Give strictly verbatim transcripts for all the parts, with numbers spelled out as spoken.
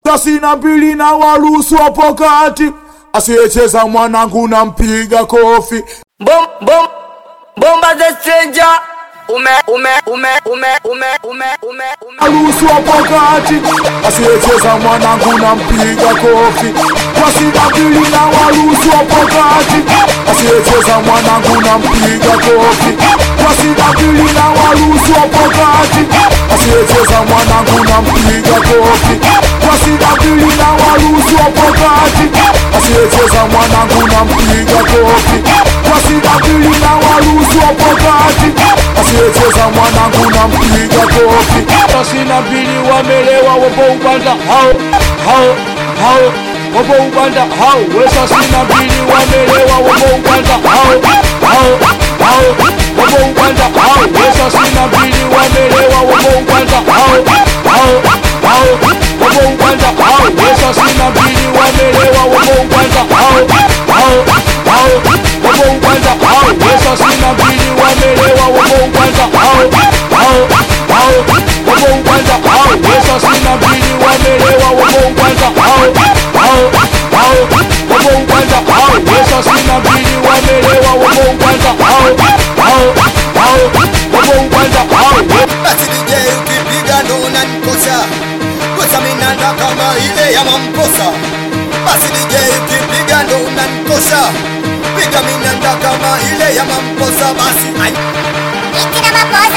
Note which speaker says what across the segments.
Speaker 1: Tasina mbili na waruhusu hapo kati, asiyecheza mwanangu na mpiga kofi.
Speaker 2: Bom bom bomba the stranger. Ume ume ume ume ume ume ume ume
Speaker 1: Waruhusu hapo kati, asiyecheza mwanangu na mpiga kofi. Tasina mbili na waruhusu hapo kati, asiyecheza mwanangu na mpiga kofi. Tasina mbili na waruhusu hapo kati, asiyecheza mwanangu na mpiga kofi. Tasina mbili na waruhusu hapo kati, asiyecheza mwanangu na mpiga kofi. Tasina mbili na waruhusu hapo kati, asiyecheza mwanangu na mpiga kofi. Tasina mbili wamelewa wapo ubanda hao hao hao wapo ubanda hao. Wesa sina mbili wamelewa wapo ubanda hao hao hao wapo ubanda hao. Wesa sina mbili wamelewa wapo ubanda hao hao hao wapo ubanda hao. Wesa sina mbili wamelewa wapo ubanda hao hao hao wapo ubanda hao. Wesa sina mbili wamelewa wapo ubanda hao hao hao wapo ubanda hao. Wesa sina mbili wamelewa wapo ubanda hao hao hao wapo ubanda hao. Wesa sina mbili wamelewa wapo ubanda hao hao hao wapo ubanda hao.
Speaker 3: Basi D J ukipiga ndo unanikosha, kosa minanda kama ile ya Mamposa. Basi D J ukipiga ndo unanikosha, piga minanda kama ile ya Mamposa. Basi ai
Speaker 4: Ikina Mamposa,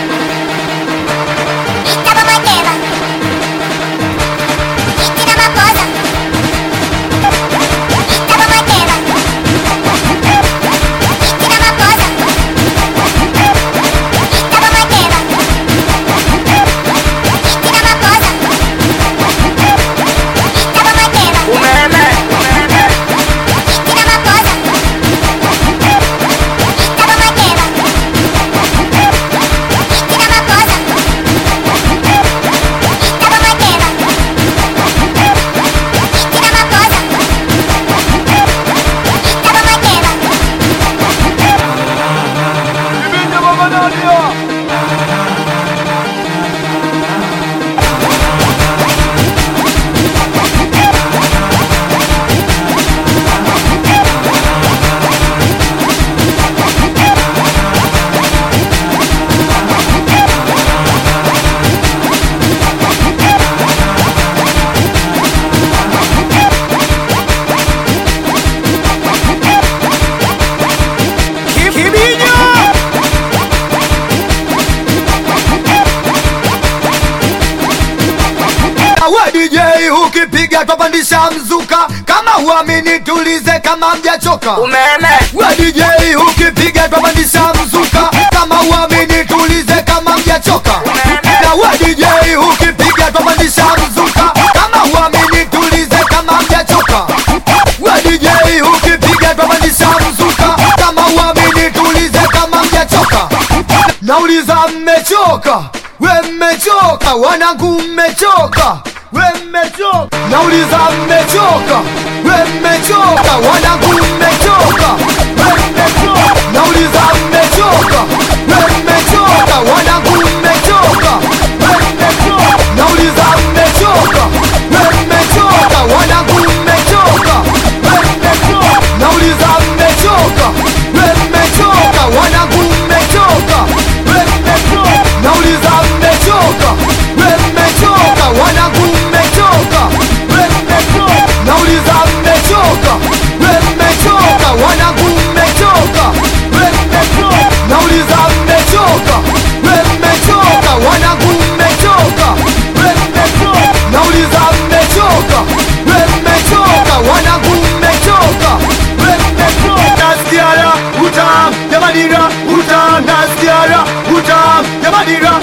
Speaker 4: Ikaba Makeba, Ikina Mamposa, Ikaba Makeba, Ikina Mamposa, Ikaba Makeba, Ikina Mamposa, Ikaba Makeba,
Speaker 2: umeme
Speaker 4: Ikina Mamposa, Ikaba Makeba, Ikina Mamposa, Ikaba Makeba, Ikina Mamposa, Ikaba Makeba.
Speaker 1: Ibinja baba Nadia.
Speaker 2: Kibinyo
Speaker 3: Awe D J ukipiga twapandisha mzuka, kama huamini tulize kama mjachoka.
Speaker 2: umeme
Speaker 3: We D J ukipiga twapandisha mzuka, kama huamini tulize kama mjachoka. Na we D J ukipiga twapandisha mzuka, kama huamini tulize kama mjachoka. We D J ukipiga twapandisha mzuka, kama huamini tulize kama mjachoka. Nauliza mmechoka, we mmechoka, wanangu mmechoka, we mmechoka. Nauliza mmechoka, we mmechoka, wanangu mmechoka, we mmechoka. Nauliza mmechoka, we mmechoka, wanangu mmechoka, we mmechoka. Nauliza mmechoka, we mmechoka, wanangu mmechoka, we mmechoka. Nauliza mmechoka, we mmechoka, wanangu mmechoka, we mmechoka. Nauliza mmechoka, we mmechoka, wanangu mmechoka, we mmechoka. Nauliza mmechoka, we mmechoka, wanangu mmechoka, we mmechoka. Nauliza mmechoka, we mmechoka, wanangu mmechoka, we mmechoka. Nauliza mmechoka, we mmechoka, wanangu mmechoka, we mmechoka. Nasikia utam, jamadira utam, nasikia utam, jamadira